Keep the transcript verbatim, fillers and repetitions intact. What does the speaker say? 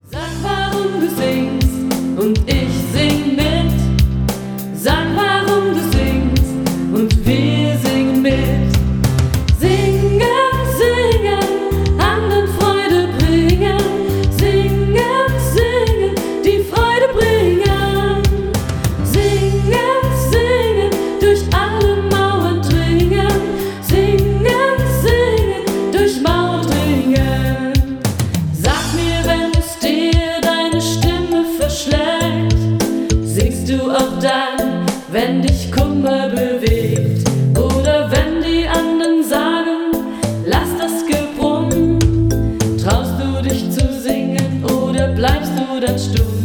Sag, warum du singst und ich sing mit. Sag, warum du singst und wir singen mit. Singen, singen, anderen Freude bringen. Singen, singen, die Freude bringen. Singen, singen, durch alle Mauern dringen. Singen, singen, durch Mauern dringen. Sag mir, wenn es dir deine Stimme verschlägt, singst du auch dann, wenn dich Kummer bewegt? Oder wenn die anderen sagen, lass das Gebrummen, traust du dich zu singen oder bleibst du dann stumm?